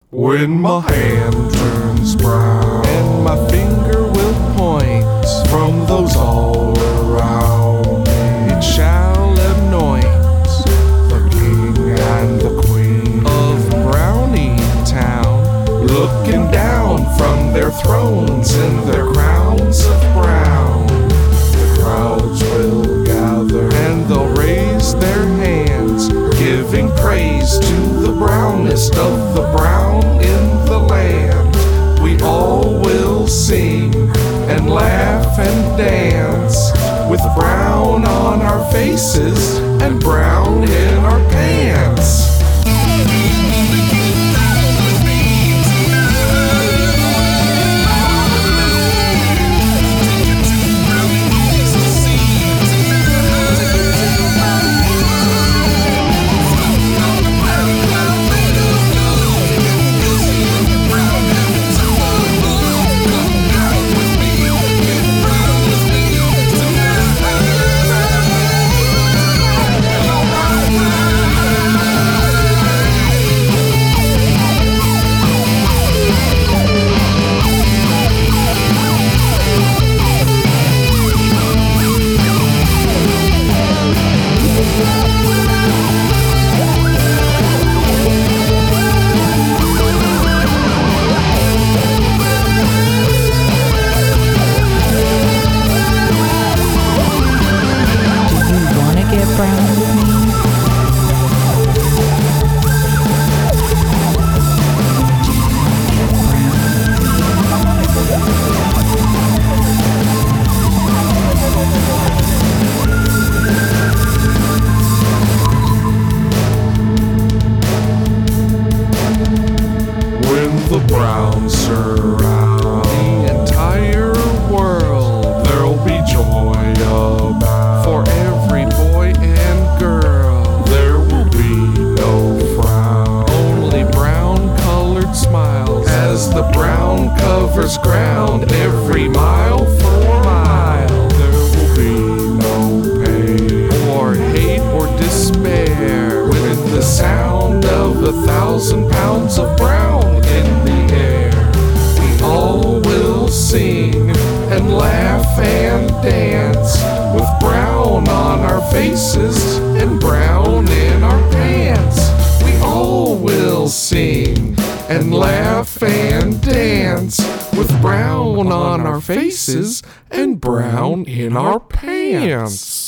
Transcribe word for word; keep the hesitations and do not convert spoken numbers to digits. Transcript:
When my hand turns brown and my finger will point from those all around me, it shall anoint the king and the queen of Brownie Town, looking down from their thrones in their crowns of brown. The crowds will gather and they'll raise their hands, giving praise to the brownest of the brown in the land. We all will sing and laugh and dance, with brown on our faces and brown in our pants. The browns surround the entire world. There'll be joy about for every boy and girl. There will be no frown, only brown-colored smiles, as the brown covers ground every mile for mile. There will be no pain or hate or despair, with the sound of a thousand pounds of brown in the air. We all will sing and laugh and dance, with brown on our faces and brown in our pants. We all will sing and laugh and dance, with brown on our faces and brown in our pants.